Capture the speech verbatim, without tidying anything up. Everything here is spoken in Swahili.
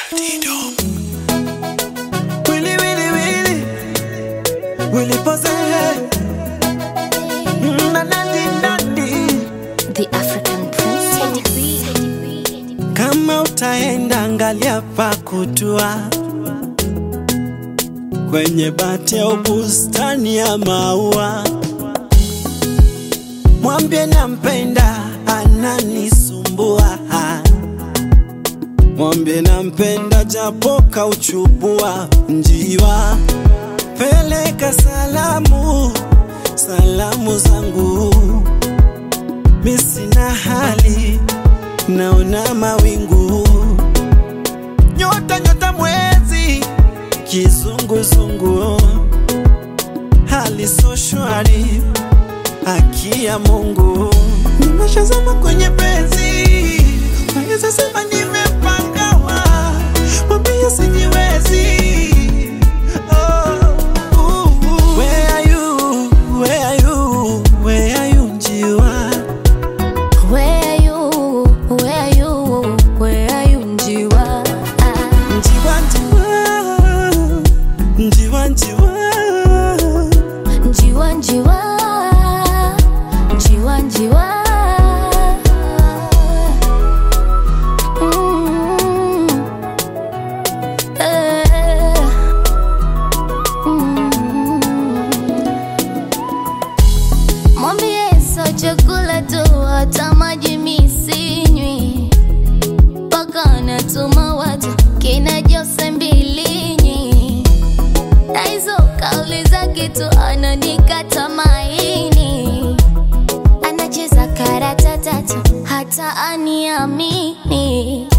Willy, Willy, Willy, Willy pose. The African Princess. Kama utaenda angalia pa kutua, kwenye bati au bustani ya maua. Mwambie nampenda, ananisumbua. Mwambie nampenda japo kauchubua. Njiwa, peleka salamu, salamu zangu. Mi sina hali, naona mawingu. Nyota nyota mwezi, kizunguzungu. Hali so shwari, haki ya Mungu. Nimeshazama kwenye penzi, naweza sema nimepangawa. Mwambie sijiwezi. Oh, uh, uh. Where are you? Where are you? Where are you, njiwa? Where are you? Where are you? Where are you, njiwa? Njiwa, njiwa, njiwa, njiwa. Njiwa, njiwa, njiwa, njiwa. Mm. Eh. Mm. Mwambie so chakula tu, hata maji mi sinywi. Paka natuma watu kina Jose Mbilinyi, na hizo kauli zake tu ananikata maini. Anacheza karata tatu hata aniamini.